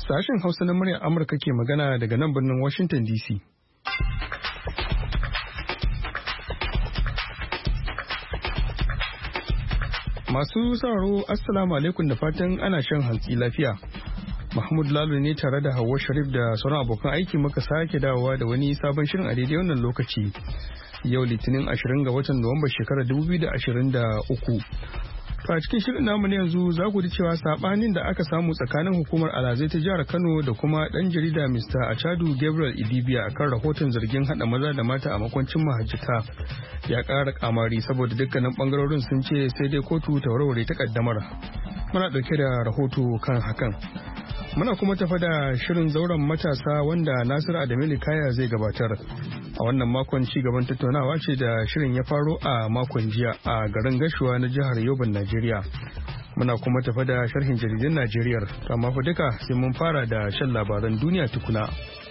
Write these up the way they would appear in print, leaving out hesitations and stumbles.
Sashen Hausa na muryar Amurka ke magana daga nan birnin Washington DC. Masu sauraro Assalamu alaikum da fatan ana shan hantsi lafiya. Mahmud Lalo ne tare da Hauwa Sharif da sauran abokan aiki muka sake dawowa da wani sabon shirin a daidai wannan lokaci. Yau Litinin 20 ga watan Nuwamba shekarar 2023. To a cikin shirin namu ne yanzu za ku ji cewa sabanin da aka samu tsakanin hukumar alhazai ta jihar Kano da kuma dan jarida Mr. Achadu Gabriel Idibia akan rahoton zargin hada maza da mata a makwancin mahajjata ya ƙara kamari saboda dukkanin bangarorin sun ce sai dai kotu ta warware takaddamar. Muna dauke da rahoto kan hakan. Muna kuma tafa da shirin zauren matasa wanda Nasiru Adamili Kaya zai gabatar. A wannan makon ci gaban tattaunawa ce da shirin ya faro a makon jiya a garin Gashuwa na jihar Yoban, Najeriya. Muna kuma tafa da sharhin jaridun Najeriya, amma fa duka sai mun fara da shan labaran duniya tukuna.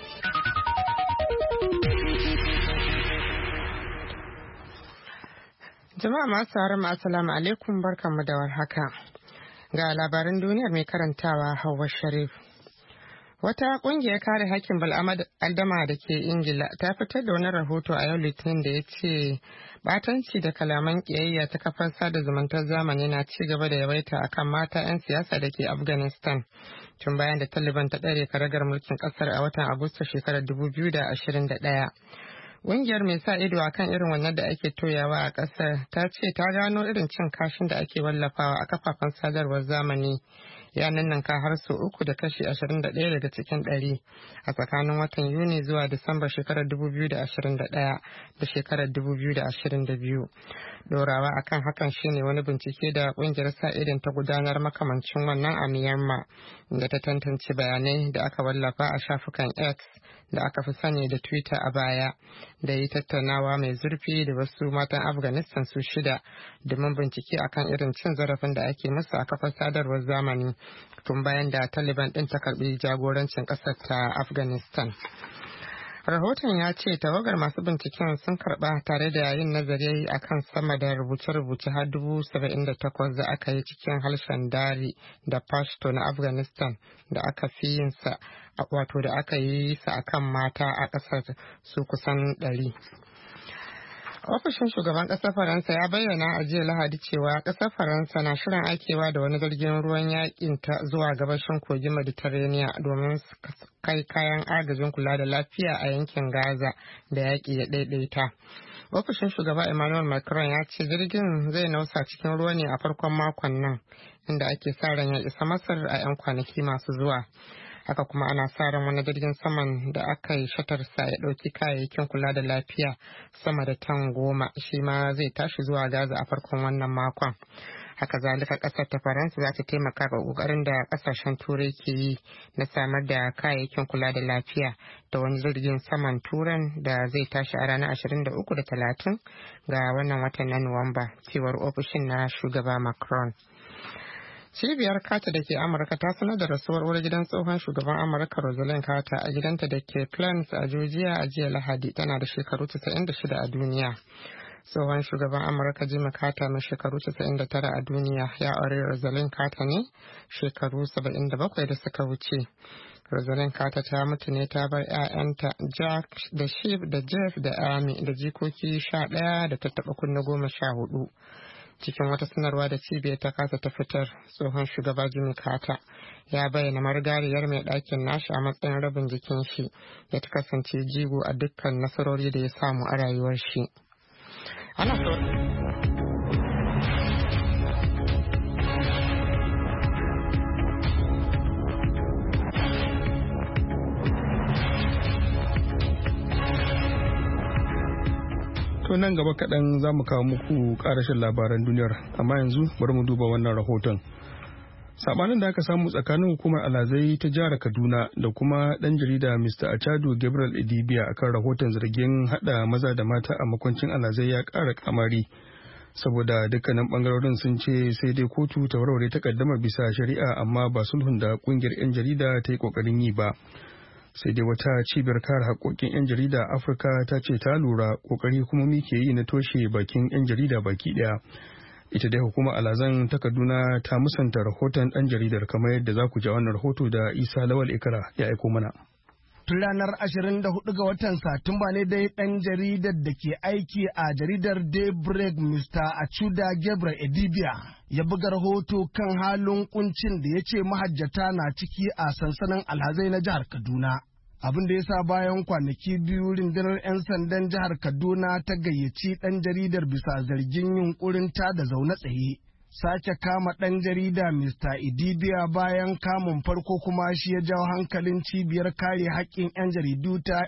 Jama'a masu haramu assalamu alaikum barkanmu da warhaka. Ga labaran duniyar mai karantawa Hauwa Sharif. Wata kungiyar kare hakkin bal'adama da ke Ingila ta fitar da wani rahoto a yau Litinin da ya ce batanci da kalaman kiyayya ta kafar sada zumuntar zamani na ci gaba da yawaita akan mata 'yan siyasa da ke Afghanistan tun bayan da Taliban ta ɗare karagar mulkin ƙasar a watan Agusta shekarar 2021. Ƙungiyar mai sa ido akan irin wannan da ake toyawa a ƙasar ta ce ta gano irin cin kashin da ake wallafawa a kafafen sadarwar zamani ya ninninka har sau 3 da kashi 21 daga cikin 100 a tsakanin watan Yuni zuwa Disamba shekarar 2021 da shekarar 2022. Dorawa akan hakan shine wani bincike da ƙungiyar sa idon ta gudanar makamancin wannan a Myanmar da ta tantance bayanai da aka wallafa a shafukan X da aka fi sani da Twitter a baya da yi tattaunawa mai zurfi da wasu matan Afghanistan su 6 domin bincike akan irin cin zarafin da ake musu a kafar sadarwar zamani tun bayan da Taliban din ta karbi jagorancin ƙasar ta Afghanistan. Rahoton ya ce tawagar masu binciken sun karba tare da yin nazari akan sama da rubuce-rubuce har 78,000 da aka yi cikin harshen Dari da Pashto na Afghanistan da aka fi yin sa wato da aka yi sa akan mata a ƙasar su kusan 100. Ofishin shugaban ƙasar Faransa ya bayyana a jiya Lahadi cewa ƙasar Faransa na shirin aikewa da wani jirgin ruwan yakin ta zuwa gabashin kogin Mediterranean domin kai kayan agajin kula da lafiya a yankin Gaza da yaƙi ya ɗaiɗaita. Ofishin shugaba Emmanuel Macron ya ce jirgin zai nausa cikin ruwa ne a farkon makon nan, inda ake sa ran ya isa Masar a 'yan kwanaki masu zuwa. Haka kuma ana sa ran wani jirgin saman da aka yi shatarsa ya ɗauki kayayyakin kula da lafiya sama da tan 10 shi ma zai tashi zuwa Gaza a farkon wannan makon. Haka zalika ƙasar ta Faransa za ta taimaka ga ƙoƙarin da ƙasashen Turai ke yi na samar da kayayyakin kula da lafiya da wani jirgin saman Turan da zai tashi a ranar 23 da 30 ga wannan watan na Nuwamba, cewar ofishin na shugaba Macron. Cibiyar Carter da ke Amurka ta sanar da rasuwar uwar gidan tsohon shugaban Amurka Rosalind Carter a gidanta da ke Plains a Georgia a jiya Lahadi, tana da shekaru 96 a duniya. Tsohon shugaban Amurka Jimmy Carter mai shekaru 99 a duniya ya aure Rosalind Carter ne shekaru 77 da suka wuce. Rosalind Carter ta mutu ne ta bar 'ya'yanta Jack da Shiv da Jeff da Amy da jikoki 11 da ta taɓa kunne 14. Cikin wata sanarwa da cibiyar ta kasa ta fitar, tsohon shugaba Jimmy Carter ya bayyana marigayar mai ɗakin nashi a matsayin rabin jikin shi da ta kasance jigo a dukkan nasarori da ya samu a rayuwar shi. To nan gaba kaɗan za mu kawo muku ƙarashin labaran duniyar, amma yanzu bari mu duba wannan rahoton. Sabanin da aka samu tsakanin hukumar alhazai ta jihar Kaduna da kuma ɗan jarida Mr. Achadu Gabriel Idibia akan rahoton zargin haɗa maza da mata a makwancin alhazai ya ƙara kamari. Saboda dukkanin ɓangarorin sun ce sai dai kotu ta warware takaddama bisa shari'a, amma ba sulhun da ƙungiyar 'yan jarida ta yi ƙoƙarin yi ba. Sai dai wata cibiyar kare haƙoƙin 'yan jarida a Afirka ta ce ta lura ƙoƙari kuma muke yi na toshe bakin 'yan jarida baki ɗaya. Ita dai hukumar alhazan ta Kaduna ta musanta rahoton ɗan jaridar kamar yadda za ku ji wannan rahoto da Isa Lawal Ikra ya aiko mana. Tun ranar 24 ga watan Satumba ne dai ɗan jaridar da ke aiki a jaridar Daybreak Mr. Achuda Gabriel Edibia ya buga rahoto kan halin kuncin da ya ce mahajjata na ciki a sansanin alhazai na jihar Kaduna. Abin da ya sa bayan kwanaki biyu rundunar 'yan sandan jihar Kaduna ta gayyaci ɗan jaridar bisa zargin yunkurin ta da zaune tsaye. Sake kama ɗan jarida Mr. Idibia bayan kamun farko kuma shi ya jawo hankalin cibiyar kare haƙƙin 'yan jaridu ta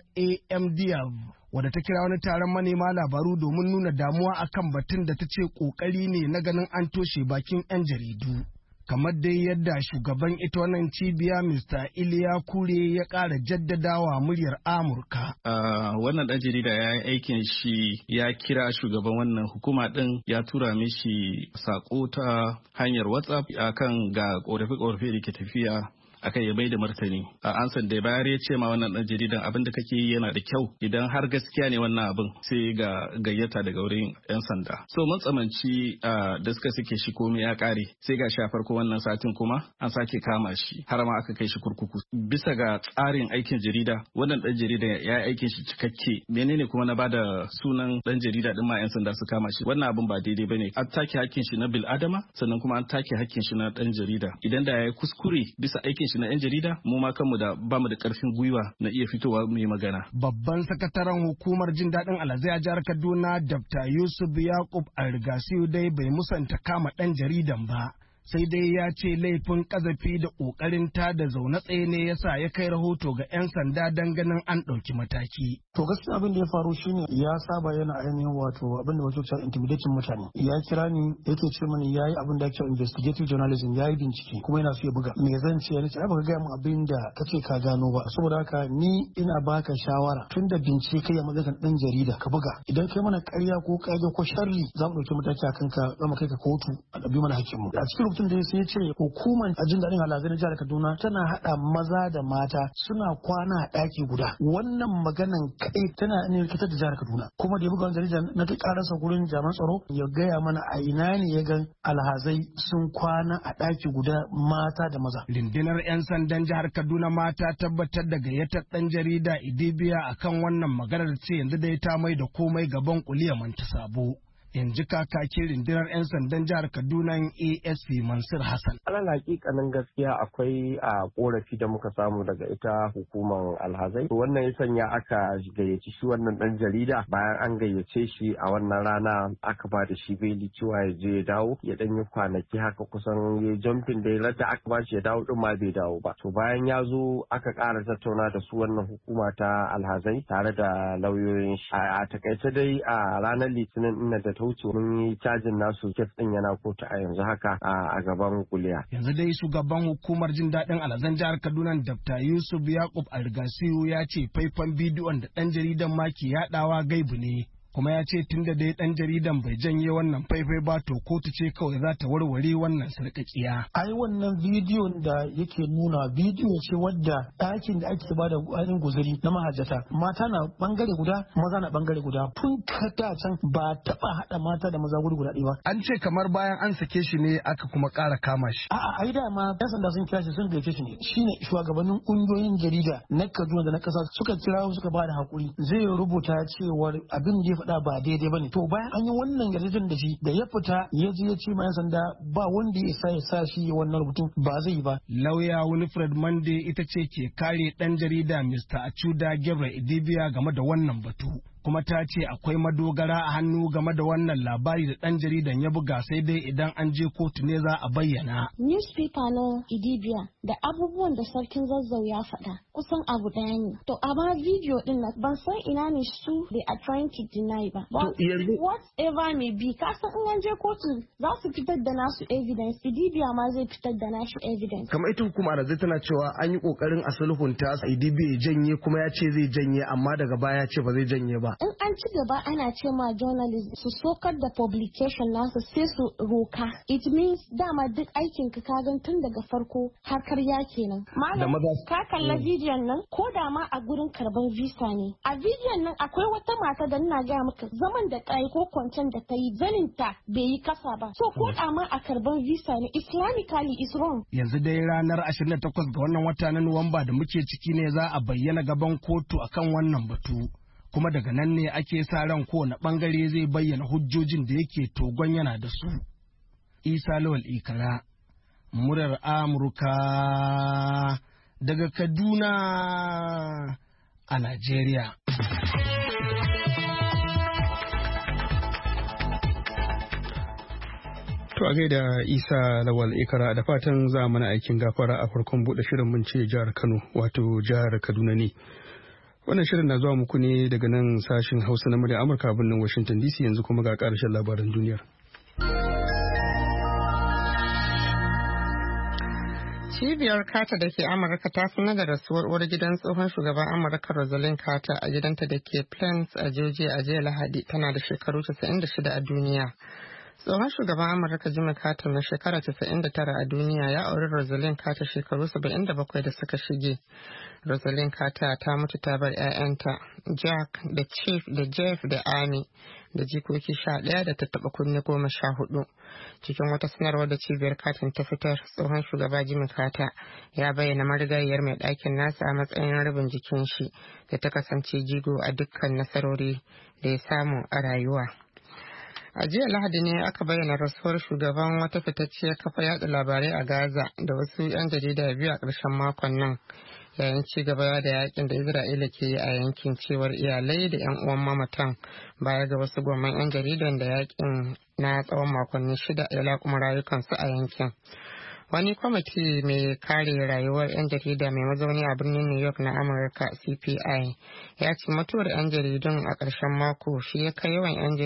AMDF, wadda ta kira wani taron manema labaru domin nuna damuwa akan batun da ta ce ƙoƙari ne na ganin an toshe bakin 'yan jaridu. Kamar dai yadda shugaban ita wannan cibiya Mr. Iliya Kure ya ƙara jaddadawa muryar Amurka. Wannan ɗan jarida ya yi aikin shi, ya kira shugaban wannan hukuma ɗin, ya tura mishi saƙo ta hanyar WhatsApp akan ga ƙorafe-ƙorafe da ke tafiya akan ya bai da martani. A ansan da bayar ya ce ma wannan dan jaridan abin da kake yi yana da kyau, idan har gaskiya ne wannan abin sai ga gayyata daga wurin 'yan sanda. So mun tsamanci da suka suke shi komai ya kare, sai ga shi a farko wannan satin kuma an sake kama shi har ma aka kai shi kurkuku. Bisa ga tsarin aikin jarida, wannan dan jarida ya yi aikin shi cikakke. Menene kuma na bada sunan dan jarida din ma 'yan sanda su kama shi? Wannan abin ba daidai bane. An take hakkin shi na bil adama, sannan kuma an take hakkin shi na dan jarida. Idan da ya yi kuskure bisa aikin shi na 'yan jarida, mu ma kanmu da bamu da karfin gwiwa na iya fitowa mu yi magana. Babban sakataren hukumar jin daɗin alhazai a jihar Kaduna, Dr. Yusuf Yakub Algasiyu dai bai musanta kama ɗan jaridan ba. Sai dai ya ce laifin kazafi da ƙoƙarin ta da zaune tsaye ne ya sa ya kai rahoto ga 'yan sanda don ganin an ɗauki mataki. To gaskiya abin da ya faru shine ya saba yana ainihin wato abin da wato intimidating mutane. Ya kira ni yake ce mani yayi abin da ake investigative journalism, yayi bincike kuma yana so ya buga. Me zan ce? Nace ai baka ga mu abin da kace ka gano ba. Saboda haka ni ina baka shawara tunda bincike kai a matsayin dan jarida ka buga. Idan kai mana ƙarya ko kage ko sharri za mu ɗauki mataki akan ka, za mu kai ka kotu a ɗabi mana hakkinmu. A cikin da sai ya ce hukumar jin daɗin alhazai na jihar Kaduna tana haɗa maza da mata suna kwana a ɗaki guda. Wannan maganan kaɗai tana ne rikitar da jihar Kaduna. Kuma da ya buga wani jarida na kai ƙararsa gurin jami'an tsaro ya gaya mana a ina ne ya ga alhazai sun kwana a ɗaki guda mata da maza. Rundunar 'yan sandan jihar Kaduna ma ta tabbatar da gayyatar ɗan jarida Idibia akan wannan maganar ce yanzu dai ta mai da komai gaban kuliya manta sabo. In ji kakakin rundunar 'yan sandan jihar Kaduna ASP Mansur Hassan. Alal hakikanin gaskiya akwai a korafi da muka samu daga ita hukumar alhazai. Wannan ya sanya aka gayyaci shi wannan dan jarida, bayan an gayyace shi a wannan rana aka ba da shi beli cewa ya je ya dawo, ya dan yi kwanaki haka kusan ya jumping da ya aka ba shi ya dawo din ma bai dawo ba. To bayan ya zo aka ƙara tattauna da su wannan hukuma ta alhazai tare da lauyoyin shi. A takaice dai a ranar Litinin ina da ta wuce mun yi cajin nasu, kes din yana kotu a yanzu haka a gaban kuliya. Yanzu dai shugaban hukumar jin daɗin alhazan jihar Kaduna Dr. Yusuf Yakub Algasiyu ya ce faifan bidiyon da ɗan jaridan ma ke yaɗawa gaibu ne. Kuma ya ce tun da dai ɗan jaridan bai janye wannan faifai ba to kotu ce kawai za ta warware wannan sarƙaƙiya. Ai wannan bidiyon da yake nuna bidiyo ce wadda ɗakin da ake bada ainihin guzuri na mahajjata, mata na bangare guda maza na bangare guda, tun kada can ba taɓa haɗa mata da maza guri guda ɗaya ba. An ce kamar bayan an sake shi ne aka kuma ƙara kama shi. A'a ai dama yan sanda sun kira shi sun gaice shi ne. Shine shugabannin ƙungiyoyin jarida na Kaduna da na ƙasa suka kira suka bada hakuri zai rubuta cewar abin da faɗa ba daidai bane. To bayan an yi wannan yarjejin da shi da ya fita ya je ya ce ma 'yan sanda ba wanda ya sa shi wannan rubutun ba zai yi ba. Lauya Winifred Monday ita ce ke kare ɗan jarida Mr. Achuda Gabriel Idibia game da wannan batu. Kuma ta ce akwai madogara a hannu game da wannan labari da ɗan jaridan ya buga, sai dai idan an je kotu ne za a bayyana. Newspaper na Idibia da abubuwan da sarkin Zazzau ya faɗa kusan abu ɗaya ne. To amma video din nan ban san ina ne su they are trying to deny ba. But whatever may be, kasan in an je kotu za su fitar da nasu evidence, Idibia ma zai fitar da nasu evidence. Kamar ita hukuma da zai tana cewa an yi kokarin a sulhunta Idibia ya janye kuma ya ce zai janye amma daga baya ya ce ba zai janye ba. ba. In an ci gaba ana ce ma journalist su sokar da publication nasu sai su roka. It means dama duk aikin ka kagan tun daga farko har karya kenan. Malam ka kalla bidiyon nan ko da ma a gurin karban visa ne. A bidiyon nan akwai wata mata da ina gaya maka zaman da ta yi ko kwancen da ta yi zaninta bai yi kasa ba. So ko da ma a karban visa ne Islamically is wrong. Yanzu dai ranar 28 ga wannan wata na Nuwamba da muke ciki ne za a bayyana gaban kotu akan wannan batu. Kuma daga nan ne ake sa ran kowane bangare zai bayyana hujjojin da yake togon yana da su. Isa Lawal Ikara, murar Amurka daga Kaduna a Najeriya. To a gaida Isa Lawal Ikara da fatan za mana aikin gafara a farkon buɗe shirin mun ce jihar Kano wato jihar Kaduna ne. Wannan shirin na zuwa muku ne daga nan sashin Hausa na murya Amurka birnin Washington DC yanzu kuma ga ƙarshen labaran duniyar. Cibiyar Carter da ke Amurka ta sanar da rasuwar uwar gidan tsohon shugaban Amurka Rosalind Carter a gidanta da ke Plains a Georgia a jiya Lahadi tana da shekaru 96 a duniya. Tsohon shugaban Amurka Jimmy Carter na shekara 99 a duniya ya auri Rosalind Carter shekaru 77 da suka shige. Rosalind Carter ta mutu ta bar 'ya'yanta Jack da Chief da Jeff da Amy da jikoki 11 da ta taba kunne 14. Cikin wata sanarwar da cibiyar Carter ta fitar, tsohon shugaba Jimmy Carter ya bayyana marigayiyar mai ɗakin nasa a matsayin rabin jikin shi da ta kasance jigo a dukkan nasarori da ya samu a rayuwa. A jiya Lahadi ne aka bayyana rasuwar shugaban wata fitacciyar kafa yada labarai a Gaza da wasu 'yan jarida biyu a ƙarshen makon nan. Yayin ci gaba da yakin da Isra'ila ke yi a yankin, cewar iyalai da 'yan uwan mamatan, baya ga wasu gwamman 'yan jaridan da yakin na tsawon makonni 6 ya laƙuma rayukansu a yankin. Wani kwamiti mai kare rayuwar 'yan jarida mai mazauni a birnin New York na Amurka CPI ya ce mutuwar 'yan jaridun a ƙarshen mako shi ya kai yawan 'yan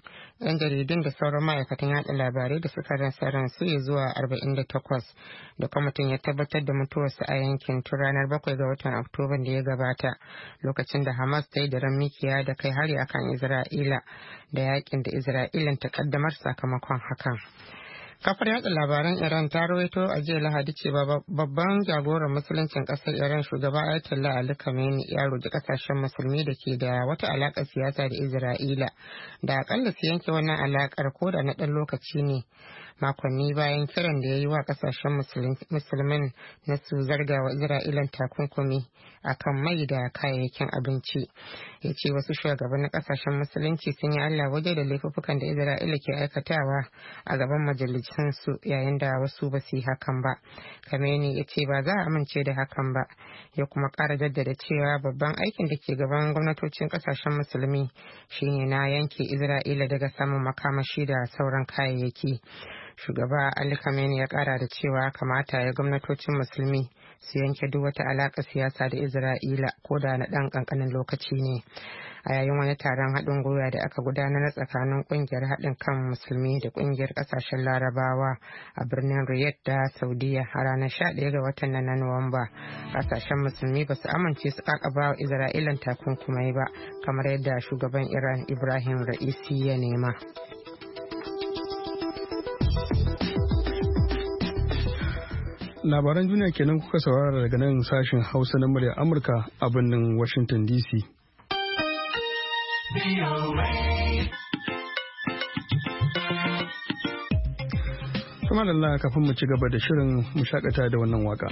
jaridun da sauran ma'aikatan yada labarai da suka rasa ransu ya zuwa 48, da kwamitin ya tabbatar da mutuwarsu a yankin tun ranar 7 ga watan Oktoban da ya gabata, lokacin da Hamas ta yi da mikiya da kai hari akan Isra'ila da yakin da Isra'ilan ta kaddamar sakamakon hakan. Kafar yada labaran Iran ta rawaito a jiya Lahadi cewa babban jagoran musuluncin kasar Iran shugaba Ayatollah Ali Khamenei ya roƙi kasashen musulmi da ke da wata alaƙar siyasa da Isra'ila da akalla su yanke wannan alaƙar ko da na ɗan lokaci ne, makonni bayan kiran da ya yi wa kasashen musulmin na su zarga wa Isra'ilan takunkumi akan mai da kayayyakin abinci. Ya ce wasu shugabannin kasashen musulunci sun yi Allah waje da laifuffukan da Isra'ila ke aikatawa a gaban majalisunsu yayin da wasu ba su yi hakan ba. Khamenei ya ce ba za a amince da hakan ba, ya kuma ƙara jaddada cewa babban aikin da ke gaban gwamnatocin kasashen musulmi shine na yanke Isra'ila daga samun makamashi da sauran kayayyaki. Shugaba Ali Khamenei ya kara da cewa kamata ya gwamnatocin musulmi su yanke duk wata alaƙa siyasa da Isra'ila ko da na ɗan ƙanƙanin lokaci ne. A yayin wani taron haɗin gwiwa da aka gudanar tsakanin ƙungiyar haɗin kan musulmi da ƙungiyar ƙasashen larabawa a birnin Riyadh da Saudiya a ranar 11 ga watan na Nuwamba, ƙasashen musulmi ba su amince su ƙaƙaba wa Isra'ilan takunkumai ba, kamar yadda shugaban Iran Ibrahim Ra'isi ya nema. Labaran duniya kenan kuka saurara daga nan sashen Hausa na murya Amurka a birnin Washington DC. Kuma da kafin mu ci gaba da shirin mu shakata da wannan waka.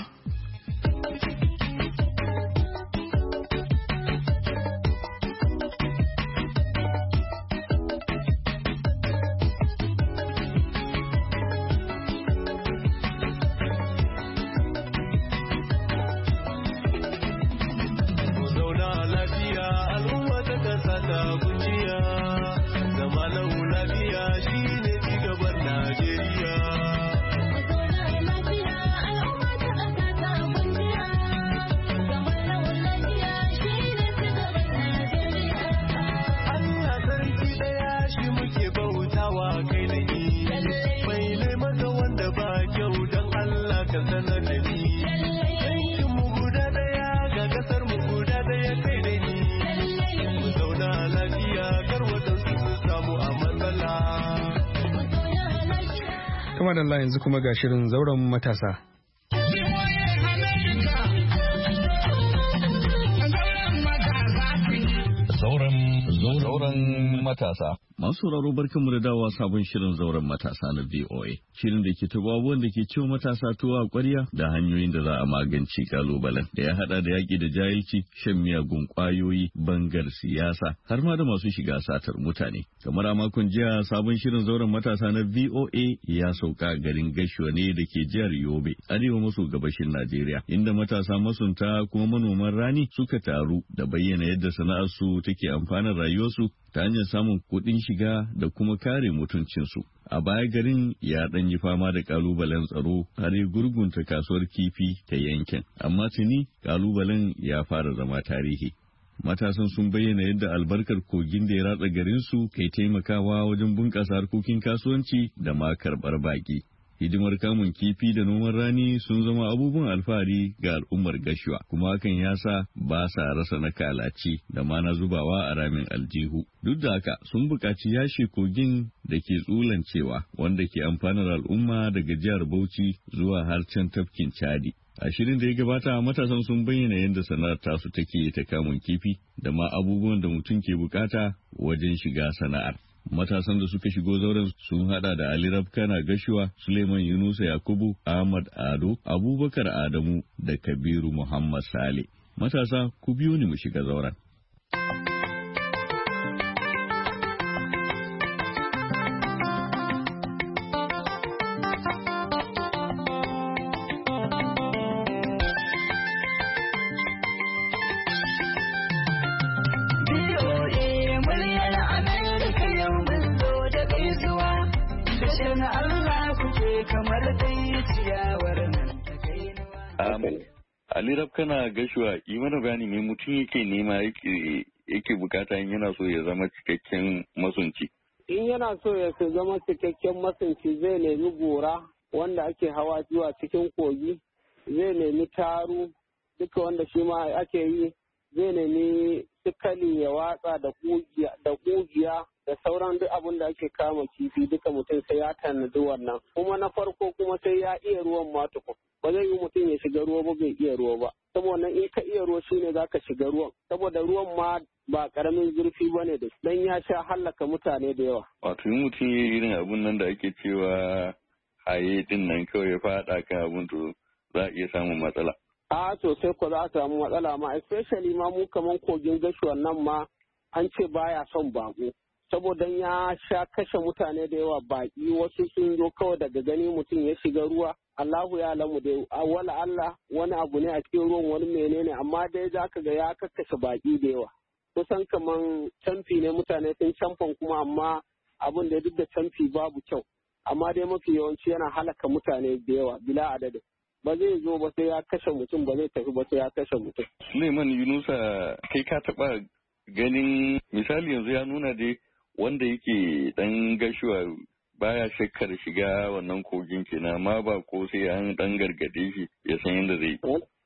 Najeriya. madalla yanzu kuma ga shirin zauren matasa. Zauren matasa. Masu sauraro barkanmu da dawowa sabon shirin zauren matasa na VOA. Shirin da ke tabo abubuwan da ke ciwo matasa tuwa a ƙwarya da hanyoyin da za a magance kalubalen da ya haɗa da yaƙi da jahilci, shan miyagun ƙwayoyi, bangar siyasa, har ma da masu shiga satar mutane. Kamar a makon jiya sabon shirin zauren matasa na VOA ya sauka garin Gashuwa ne da ke jihar Yobe, arewa maso gabashin Najeriya, inda matasa masunta kuma manoman rani suka taru da bayyana yadda sana'arsu take amfanar rayuwarsu ta hanyar samun kuɗin shiga da kuma kare mutuncinsu. A baya garin ya ɗan yi fama da ƙalubalen tsaro har ya gurgunta kasuwar kifi ta yankin, amma tuni ƙalubalen ya fara zama tarihi. Matasan sun bayyana yadda albarkar kogin da ya ratsa garinsu kai taimakawa wajen bunƙasa harkokin kasuwanci da ma karɓar baƙi. Hidimar kamun kifi da noman rani sun zama abubuwan alfahari ga al'ummar Gashuwa, kuma hakan ya sa ba sa rasa na kalaci da ma na zubawa a ramin aljihu. Duk da haka sun buƙaci yashe kogin da ke tsulancewa wanda ke amfanar al'umma daga jihar Bauchi zuwa har can tafkin Chadi. A shirin da ya gabata matasan sun bayyana yadda sana'ar tasu take ta kamun kifi da ma abubuwan da mutum ke bukata wajen shiga sana'ar. Matasan da suka shigo zauren sun hada da Ali Rabkana Gashuwa, Suleiman Yunusa Yakubu, Ahmad Ado, Abubakar Adamu da Kabiru Muhammad Sale. Matasa ku biyo ni mu shiga zauren. Ali Rabkana Gashuwa, yi mana bayani ne mutum yake nema yake bukata in yana so ya zama cikakken masunci. In yana so ya zama cikakken masunci zai nemi gora wanda ake hawa zuwa cikin kogi, zai nemi taru duka wanda shi ma ake yi, zai nemi sikali ya watsa da kugiya da sauran duk abin da ake kama kifi duka mutum sai ya tanadi wannan. Kuma na farko kuma sai ya iya ruwan ma tukun. Ba zai yi mutum ya shiga ruwa ba bai iya ruwa ba. Saboda in ka iya ruwa shine zaka shiga ruwan. Saboda ruwan ma ba karamin zurfi bane da dan ya sha hallaka mutane da yawa. Wato in mutum ya yi irin abun nan da ake cewa haye din nan kawai ya faɗa kan abun to za a iya samun matsala. A sosai ko za a samu matsala ma especially ma mu kaman kogin Gashuwan nan ma an ce baya son bako. Saboda ya sha kashe mutane da yawa baki wasu sun zo kawai daga gani mutum ya shiga ruwa Allahu ya alamu dai wala Allah wani abu ne a cikin ruwan wani menene amma dai za ka ga ya kakkashe baki da yawa kusan kaman camfi ne mutane sun camfan kuma amma abun da duk da camfi babu kyau amma dai mafi yawanci yana halaka mutane da yawa bila adadin ba zai zo ba sai ya kashe mutum ba zai tafi ba sai ya kashe mutum. Suleiman Yunusa kai ka taba ganin misali yanzu ya nuna dai wanda yake dan Gashuwa baya shakkar shiga wannan kogin kenan amma ba ko sai an dan gargade shi ya san yadda zai.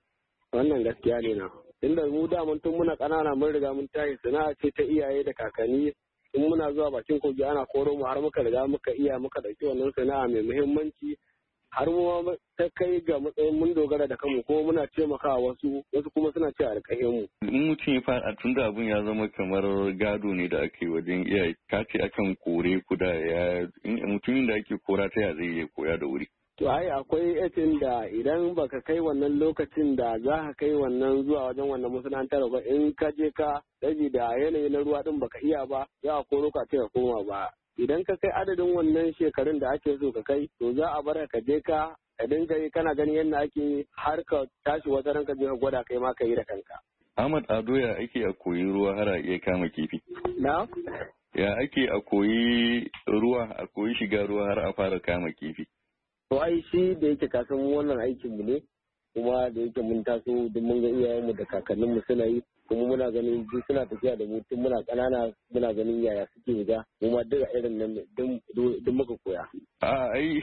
Wannan gaskiya ne na. Inda mu da mun tun muna kanana mun riga mun tashi sana'a ce ta iyaye da kakanni in muna zuwa bakin kogi ana koro mu har muka riga muka iya muka dauki wannan sana'a mai muhimmanci har mu ta kai ga matsayin mun dogara da kanmu kuma muna taimakawa wasu kuma suna ce alƙahin mu. In mutum ya fara tun da abun ya zama kamar gado ne da ake wajen iyaye ka ce akan kore ku da ya mutumin da ake kora ta ya zai iya koya da wuri. To ai akwai etin da idan baka kai wannan lokacin da za ka kai wannan zuwa wajen wannan masana'antar ba in ka je ka daji da yanayi na ruwa din baka iya ba za a koro ka ce ka koma ba. Idan ka kai adadin wannan shekarun da ake so ka kai to za a bar ka je ka dinga yi kana ganin yadda ake har ka tashi wata ran ka je ka gwada kai ma ka yi da kanka. Ahmad Ado ya ake a koyi ruwa har a iya kama kifi? Na? Ya ake a koyi ruwa a koyi shiga ruwa har a fara kama kifi? To ai shi da yake kasan wannan aikinmu ne kuma da yake mun taso duk mun ga iyayenmu da kakanninmu suna yi kuma muna ganin duk suna tafiya da mu tun muna ƙanana muna ganin yaya suke shiga kuma duk irin nan duk muka koya. Ai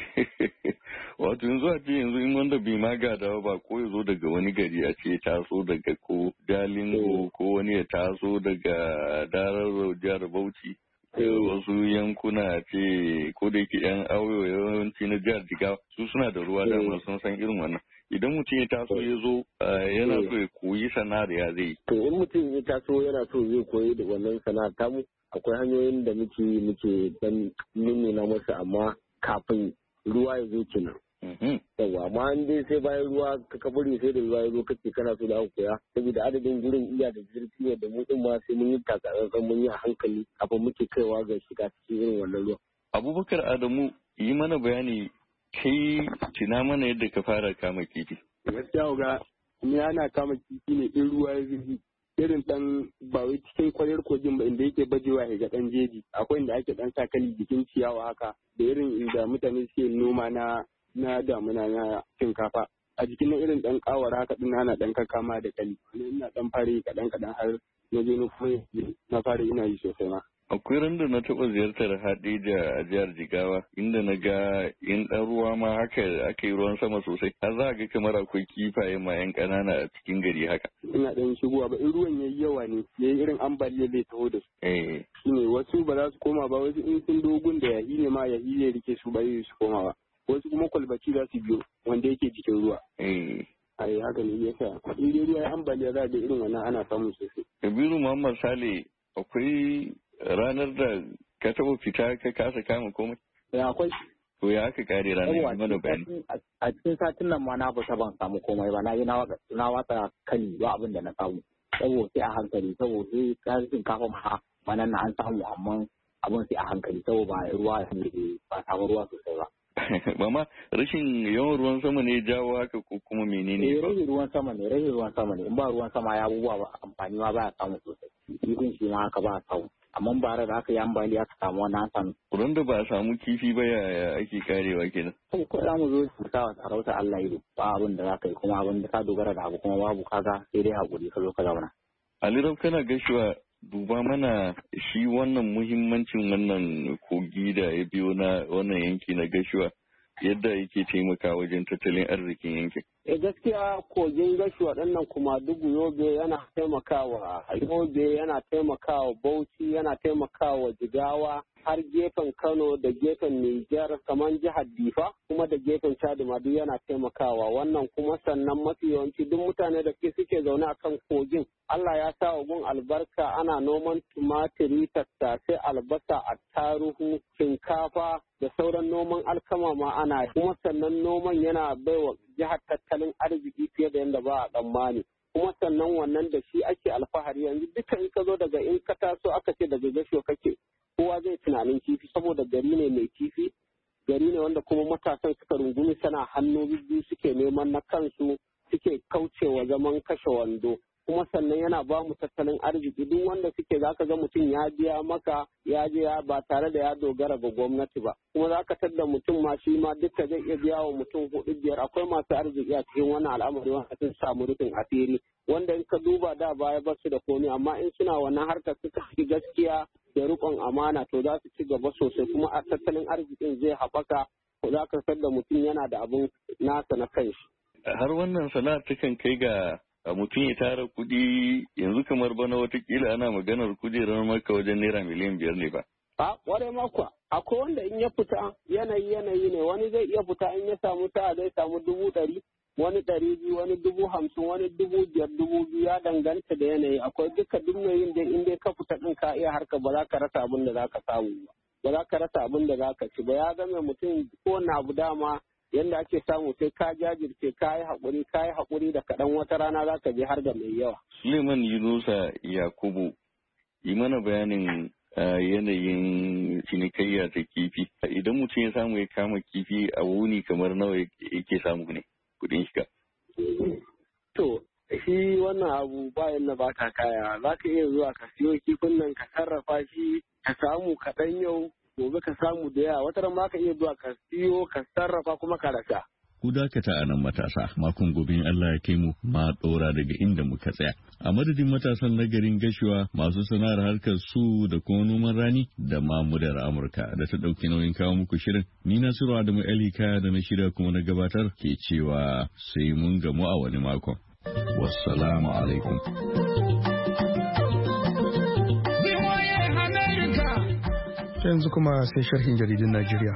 wato yanzu a ce yanzu in wanda bai ma gada ba ko ya zo daga wani gari a ce taso daga ko Jalingo ko wani ya taso daga Darar jihar Bauchi wasu yankuna ce ko da yake yan auyo yawanci na jihar Jigawa su suna da ruwa dama sun san irin wannan. Idan mutum ya taso ya zo yana so ya koyi sana'ar ya zai. To in mutum ya taso yana so zai koyi da wannan sana'ar tamu akwai hanyoyin da muke dan nuna masa amma kafin ruwa ya zo kenan. Yawwa amma an dai sai bayan ruwa ka kaburi sai da ruwa ya zo kace kana so da aka koya saboda adadin gurin iya da zurfi da mu din ma sai mun yi takatsantsan mun yi a hankali kafin muke kaiwa ga shiga cikin irin wannan ruwa. Abubakar Adamu yi mana bayani kai tina mana yadda ka fara kama kifi. Gaskiya ga ni ana kama kifi ne in ruwa ya zurfi irin dan ba wai cikin kwarar kogin ba inda yake bajewa ya ga dan jeji akwai inda ake dan sakali jikin ciyawa haka da irin inda mutane suke noma na damuna na shinkafa a jikin irin dan kawar haka din ana dan kama da kali wani ina dan fare kadan har na je na fara ina yi sosai ma. Akwai randa na taɓa ziyartar Hadija a jihar Jigawa inda na ga in ɗan ruwa ma haka aka yi ruwan sama sosai har za a ga kamar akwai kifaye ma yan ƙanana a cikin gari haka. Ina ɗan shigowa ba in ruwan yayi yawa ne yayi irin ambaliya zai taho da su. Shine wasu ba za su koma ba wasu in sun dogun da yahi ne ma yahi ne rike su ba su koma ba wasu kuma kwalbaci za su biyo wanda yake jikin ruwa. Ai haka ne yasa in dai ruwa ya ambaliya za a ga irin wannan ana samun sosai. Kabiru Muhammad Sale akwai ranar da ka taɓa fita ka kasa kama komai? Akwai. To ya aka kare ranar mana bayani? A cikin satin nan ma na fita ban samu komai ba na yi na watsa kani ba abin da na samu. Saboda sai a hankali saboda sai kasin kafa ma manan na an samu amma abin sai a hankali saboda ba ruwa ba samu ruwa sosai ba. Mama rashin yawan ruwan sama ne jawo haka ko kuma menene? Rashin ruwan sama ne in ba ruwan sama ya abubuwa ba amfani ma ba ya samu sosai. Kifin shi ma haka ba a samu. Amma ba da aka yi ambali aka samu wani samu. Kuran da ba a samu kifi ba ya ake karewa kenan. Ko za mu zo su sa sarauta Allah ido ba abin da za ka yi kuma abin da ka dogara da abu kuma babu kaga sai dai hakuri ka zo ka zauna. Ali Rab kana gashuwa duba mana shi wannan muhimmancin wannan kogi da ya biyo na wannan yanki na gashuwa yadda yake taimaka wajen tattalin arzikin yankin. Gaskiya kogin gashi waɗannan kuma dugu Yobe yana taimakawa Yobe yana taimakawa Bauchi yana taimakawa Jigawa har gefen Kano da gefen Nijar kamar jihar Difa kuma da gefen Chad ma duk yana taimakawa wannan kuma sannan mafi yawanci duk mutane da suke zaune a kan kogin Allah ya sa wa gun albarka ana noman tumatiri tattasai albasa attaruhu shinkafa da sauran noman alkama ma ana kuma sannan noman yana baiwa jihar tattalin arziki fiye da yadda ba a tsammani kuma sannan wannan da shi ake alfahari yanzu duka in ka zo daga in ka taso aka ce daga gasho kake kowa zai tunanin kifi saboda gari ne mai kifi gari ne wanda kuma matasan suka rungumi sana hannu biyu suke neman na kansu suke kaucewa zaman kashe wando kuma sannan yana ba mu tattalin arziki duk wanda suke zaka ga mutum ya biya maka ya je ba tare da ya dogara ga gwamnati ba kuma zaka tadda mutum ma shi ma duka zai iya biya wa mutum 4-5 akwai masu arziki a cikin wannan al'amari wanda sun samu rufin asiri wanda in ka duba da baya ba su da komai amma in suna wannan harkar suka fi gaskiya da riƙon amana to za su ci gaba sosai kuma a tattalin arzikin zai haɓaka ko za ka tadda mutum yana da abin nasa na kanshi. Har wannan sana'ar takan kai ga mutum ya tara kuɗi yanzu kamar bana watakila ana maganar kujerar maka wajen naira miliyan 5 ne ba. A ƙwarai makwa akwai wanda in ya fita yanayi ne wani zai iya fita in ya samu sa'a zai samu 100 wani 200 wani 50 wani 5,000 2,000 ya danganta da yanayi akwai duka duk mai yin dai in dai ka fita din ka iya harka ba za ka rasa abin da za ka samu ba za ka rasa abin da za ka ci ba ya zama mutum ko na abu dama yanda ake samu sai ka jajirce ka yi haƙuri da kaɗan wata rana za ka je har da mai yawa. Suleiman Yunusa Yakubu yi mana bayanin yanayin cinikayya ta kifi idan mutum ya samu ya kama kifi a wuni kamar nawa yake samu ne kudin shiga. To shi wannan abu bayan na baka kaya za ka iya zuwa ka siyo kifin nan ka sarrafa shi ka samu kaɗan yau gobe ka samu da yawa wata ran ma ka iya zuwa ka siyo ka sarrafa kuma ka rasa. Ku dakata a nan matasa makon gobe in Allah ya kai mu ma ɗora daga inda muka tsaya. A madadin matasan na garin Gashuwa masu sana'ar harkar su da kuma noman rani da mamudar Amurka da ta ɗauki nauyin kawo muku shirin. Ni Nasiru Adamu Ali Kaya da na shirya kuma na gabatar ke cewa sai mun gamu a wani makon. Wassalamu alaikum. yanzu kuma sai sharhin jaridun Najeriya.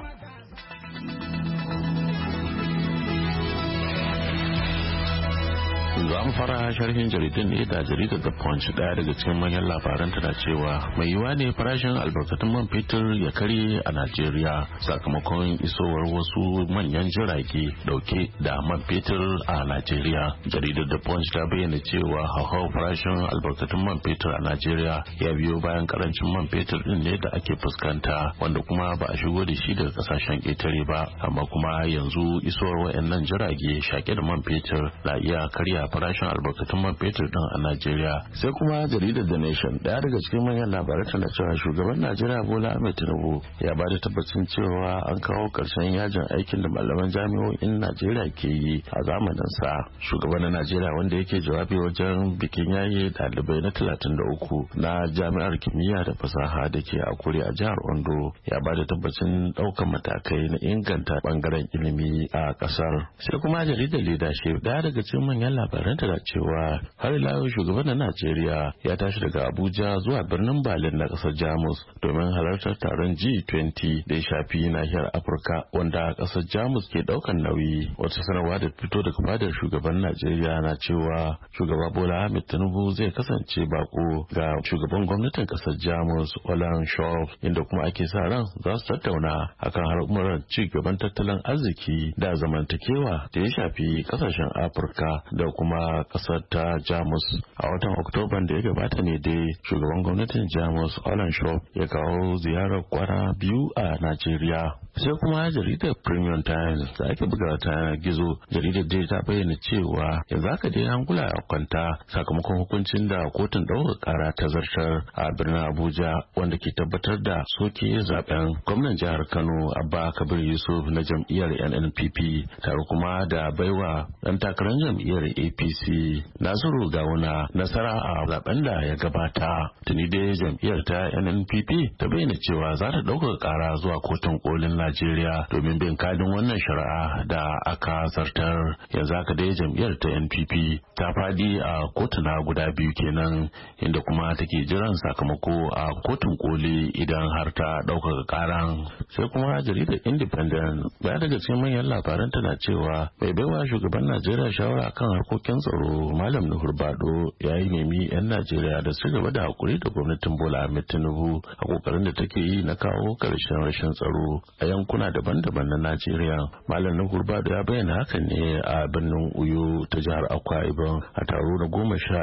Za mu fara sharhin jaridun ne da jaridar The Punch. Daya daga cikin manyan labaran tana cewa mai yiwa ne farashin albarkatun man fetur ya karye a Najeriya sakamakon isowar wasu manyan jirage dauke da man fetur a Najeriya. Jaridar The Punch ta bayyana cewa hauhawar farashin albarkatun man fetur a Najeriya ya biyo bayan karancin man fetur din ne da ake fuskanta, wanda kuma ba a shigo da shi daga kasashen ƙetare ba, amma kuma yanzu isowar wayannan jirage shake da man fetur na iya karya farashin albarkatun man fetur din a Najeriya. Sai kuma jaridar The Nation, daya daga cikin manyan labarai tana cewa shugaban Najeriya Bola Ahmed Tinubu ya ba da tabbacin cewa an kawo karshen yajin aikin da malaman jami'o'in Najeriya ke yi a zamanin sa. Shugaban na Najeriya wanda yake jawabi wajen bikin yaye dalibai na 33 na jami'ar kimiyya da fasaha da ke Akure a jihar Ondo ya ba da tabbacin daukan matakai na inganta bangaren ilimi a kasar. Sai kuma jaridar Leadership, daya daga cikin manyan labaran da cewa har ila yau shugaban na Najeriya ya tashi daga Abuja zuwa birnin Berlin na kasar Jamus domin halartar taron G20 da ya shafi nahiyar Afirka wanda kasar Jamus ke daukan nauyi. Wata sanarwa da fito daga fadar shugaban Najeriya na cewa shugaba Bola Ahmed Tinubu zai kasance bako ga shugaban gwamnatin kasar Jamus Olaf Scholz, inda kuma ake sa ran za su tattauna akan harkokin ci gaban tattalin arziki da zamantakewa da ya shafi kasashen Afirka da kuma kasar ta Jamus. A watan Oktoban da ya gabata ne dai shugaban gwamnatin Jamus Olaf Scholz ya kawo ziyarar kwana biyu a Najeriya. Sai kuma jaridar Premium Times da ake buga ta yanar gizo, jaridar dai ta bayyana cewa yanzu haka dai hankula ya kwanta sakamakon hukuncin da kotun ɗaukar ƙara ta zartar a birnin Abuja wanda ke tabbatar da soke zaben gwamnan jihar Kano Abba Kabir Yusuf na jam'iyyar NNPP, tare kuma da baiwa ɗan takarar jam'iyyar APC Nasiru Gawuna nasara a zaben da ya gabata. Tuni dai jam'iyyar ta NNPP ta bayyana cewa za ta ɗaukar ƙara zuwa kotun kolin Najeriya domin bin kadin wannan shari'a da aka zartar. Yanzu haka dai jam'iyyar ta NPP ta fadi a kotuna guda biyu kenan, inda kuma take jiran sakamako a kotun koli idan har ta ɗaukaka ƙaran. Sai kuma jaridar Independent, daya daga cikin manyan labaran tana cewa mai baiwa shugaban Najeriya shawara kan harkokin tsaro Malam Nuhur Bado ya yi nemi 'yan Najeriya da su gaba da hakuri da gwamnatin Bola Ahmed Tinubu a kokarin da take yi na kawo karshen rashin tsaro a yankuna daban-daban na Najeriya. Malam Nuhur Bado ya bayyana hakan ne a birnin Uyo ta jihar Akwa Ibom a taro na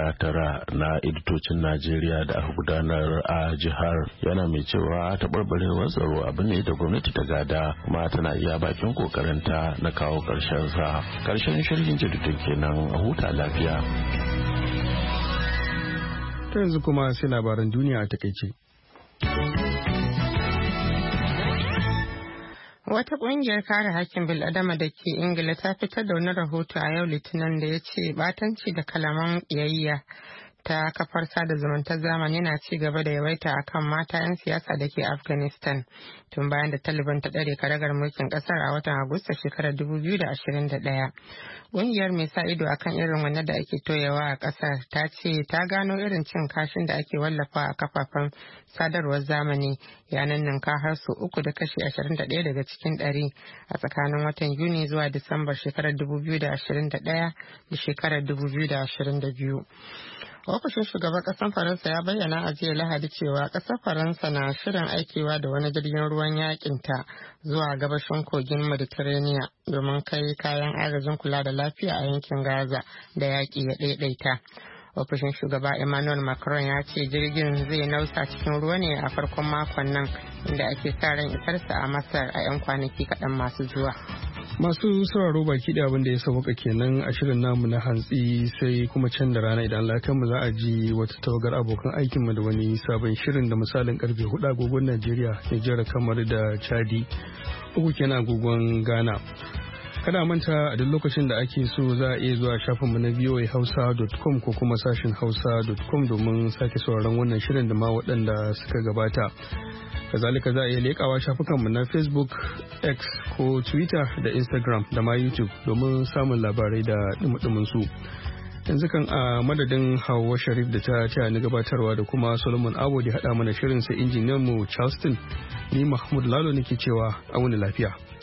19 na editocin Najeriya da aka gudanar a jihar. Yana mai cewa taɓarɓarewar tsaro abu ne da gwamnati ta gada kuma tana iya bakin kokarinta na kawo karshen sa. Karshen shirin jaridun kenan, a huta lafiya. Ta yanzu kuma sai labaran duniya a takaice. Wata ƙungiyar kare haƙƙin bil'adama da ke Ingila ta fitar da wani rahoto a yau Litinin da ya ce batanci da kalaman ƙiyayya ta kafar sada zumuntar zamani yana ci gaba da yawaita akan mata 'yan siyasa da ke Afghanistan tun bayan da Taliban ta ɗare karagar mulkin ƙasar a watan Agusta shekarar 2021. Ƙungiyar mai sa ido akan irin wannan da ake toyawa a ƙasar ta ce ta gano irin cin kashin da ake wallafa a kafafen sadarwar zamani yanan ninka har su 3.21 daga cikin 100 a tsakanin watan Yuni zuwa Disambar shekarar 2021 da shekarar 2022. Ofishin shugaban ƙasar Faransa ya bayyana a jiya Lahadi cewa ƙasar Faransa na shirin aikewa da wani jirgin ruwan yakinta zuwa gabashin kogin Mediterranean domin kai kayan agajin kula da lafiya a yankin Gaza da yaƙi ya ɗaiɗaita. Ofishin shugaba Emmanuel Macron ya ce jirgin zai nausa cikin ruwa ne a farkon makon nan, inda ake sa ran isarsa a Masar a 'yan kwanaki kaɗan masu zuwa. Masu sauraro baki da abin da ya sauka kenan a shirin namu na hantsi, sai kuma can da rana idan mu za a ji wata tawagar abokan aikinmu da wani sabon shirin da misalin karfe 4 agogon Najeriya, Nijar, kamar da Chadi, 3 kenan agogon Ghana. Kada manta a duk lokacin da ake so za a iya zuwa shafinmu na voahausa.com ko kuma sashin hausa.com domin sake sauraron wannan shirin da ma waɗanda suka gabata. Kazalika za a iya leƙawa shafukanmu na Facebook, X ko Twitter da Instagram da ma YouTube domin samun labarai da dumudumin su. yanzu kan a madadin Hauwa Sharif da ta taya ni gabatarwa da kuma Solomon Abo da haɗa mana shirin sai injiniyan mu Charleston, ni Mahmud Lalo nake cewa a wani lafiya.